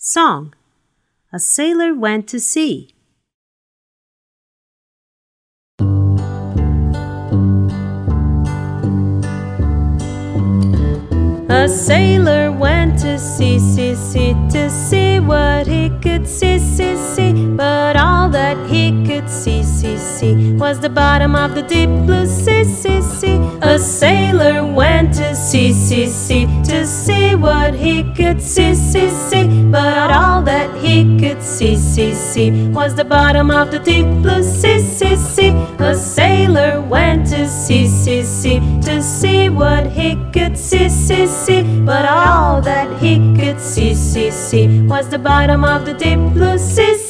Song. A sailor went to sea. A sailor went to sea, to see what he could see. But all that he could see was the bottom of the deep blue sea. A sailor went to sea, to see what he could see. But all that he could see was the bottom of the deep blue sea. A sailor went to sea, to see what he could see. But all that he could see was the bottom of the deep blue sea.